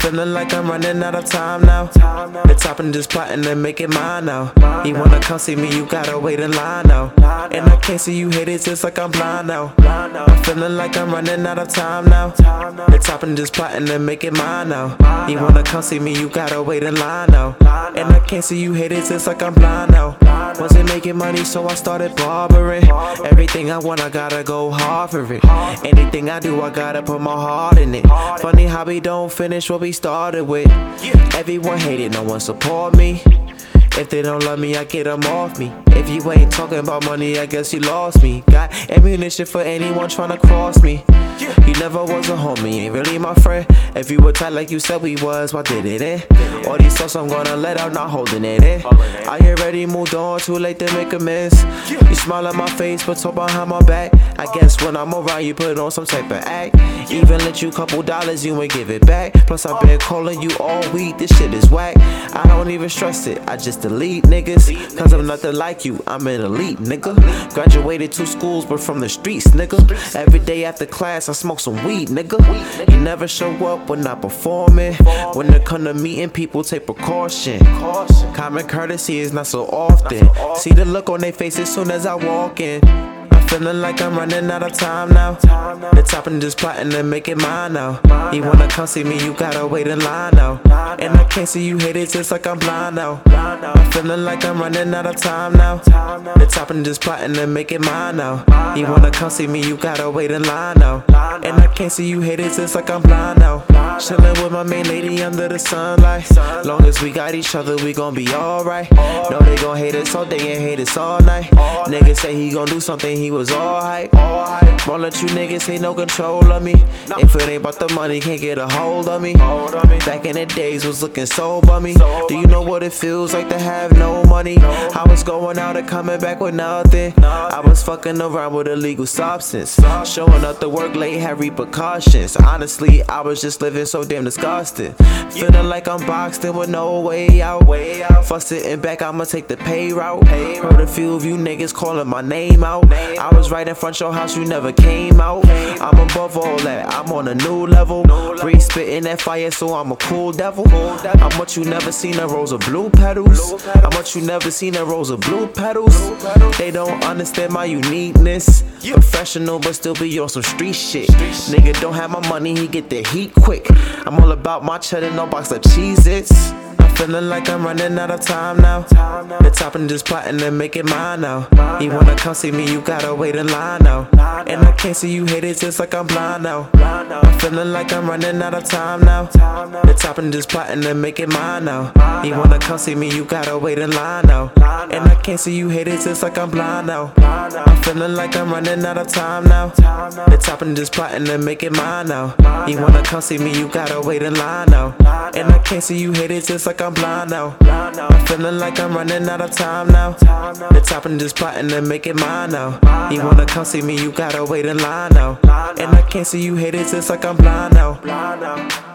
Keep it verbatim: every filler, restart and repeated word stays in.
feeling like I'm running out of time now. The top and just plotting to make it mine now. You wanna come see me, you gotta wait in line now. And I can't see you hit it just like I'm blind now. I'm feeling like I'm running out of time now. The top and just plotting to make it mine now. You wanna come see me, you gotta wait in line now. And I can't see you hit it just like I'm blind now. Wasn't making money, so I started barbering. Everything I want, I gotta go hard for it. Anything I do, I gotta put my heart in it. Funny how we don't finish what we started with. Everyone hate it, no one support me. If they don't love me, I get them off me. If you ain't talking about money, I guess you lost me. Got ammunition for anyone tryna cross me. You never was a homie, ain't really my friend. If you were tight like you said we was, why did it end? All these thoughts I'm gonna let out, not holding it in. I already moved on, too late to make amends. You smile at my face, but talk behind my back. I guess when I'm around, you put on some type of act. Even let you couple dollars, you ain't give it back. Plus I've been calling you all week, this shit is whack. I don't even stress it, I just delete niggas. Cause I'm nothing like you, I'm an elite nigga. Graduated two schools, but from the streets, nigga. Every day after class, I smoke some weed, nigga. You never show up when I'm performing. When it come to meeting people, take precaution. Common courtesy is not so often. See the look on their face as soon as I walk in. Feeling like I'm running out of time now. The top and just plotting to make it mine now. You wanna come see me, you gotta wait in line now. And I can't see you hit it just like I'm blind now. I'm feeling like I'm running out of time now. The top and just plotting to make it mine now. You wanna come see me, you gotta wait in line now. And I can't see you hit it just like I'm blind now. Chillin' with my main lady under the sunlight. Long as we got each other, we gon' be alright. Know they gon' hate us all day and hate us all night. Niggas say he gon' do something, he was all hype. Won't let you niggas ain't no control of me. If it ain't about the money, can't get a hold of me. Back in the days was looking so bummy. Do you know what it feels like to have no money? I was going out and coming back with nothing. I was fucking around with illegal substance. Showing up to work late had repercussions. Honestly, I was just living so damn disgusting. Feeling like I'm boxed in with no way out. For sitting back, I'ma take the pay route. Heard a few of you niggas calling my name out. I was right in front your house, you never came out. I'm above all that, I'm on a new level. Breathe spitting that fire, so I'm a cool devil. How much you never seen a rose of blue petals? How much you never seen a rose of blue petals? They don't understand my uniqueness. Professional, but still be on some street shit. Nigga don't have my money, he get the heat quick. I'm all about my cheddar, no box of Cheez-Its. Feeling like I'm running out of time now. The top and just plotting to make it mine now. You wanna come see me, you gotta wait in line now. And I can't see you hit it just like I'm blind now. I'm feeling like I'm running out of time now. The top and just plotting to make it mine now. You wanna come see me, you gotta wait in line now. And I can't see you hit it just like I'm blind now. I'm feeling like I'm running out of time now. The top and just plotting to make it mine now. You wanna come see me, you gotta wait in line now. And I can't see you hit it just like I'm blind now. I'm feeling like I'm running out of time now. The top and just plotting to make it mine now. You wanna come see me, you gotta wait in line now. And I can't see you hit it just like I'm blind now.